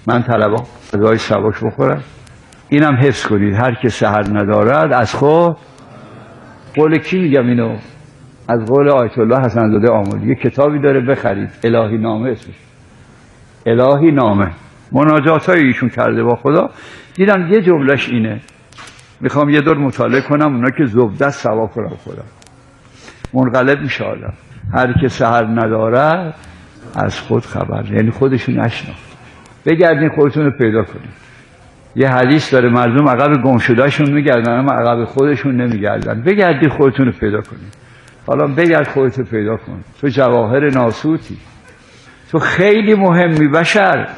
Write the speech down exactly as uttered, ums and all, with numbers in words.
من طلبا غذای سبک بخورم. اینم حفظ کنید، هر که سحر ندارد از خود، قول کی میگم اینو؟ از قول آیت الله حسن زاده آملی. یه کتابی داره بخرید، الهی نامه اسمش، الهی نامه، مناجات های ایشون کرده با خدا. دیدم یه جملهش اینه، میخوام یه دور مطالعه کنم، اونا که زبده ثواب کنم خدا منقلب میشه آدم. هر که سحر نداره از خود خبر، یعنی خودشون نشناخت. بگردین خودتون رو پیدا کنید. یه حدیث داره مردم عقب گم شدهشون میگردن اما عقب خودشون نمیگردن. بگردین خودتون رو پیدا کنید. حالا بگرد خودت رو پیدا کن. تو جواهر ناسوتی، تو خیلی مهمی بشر.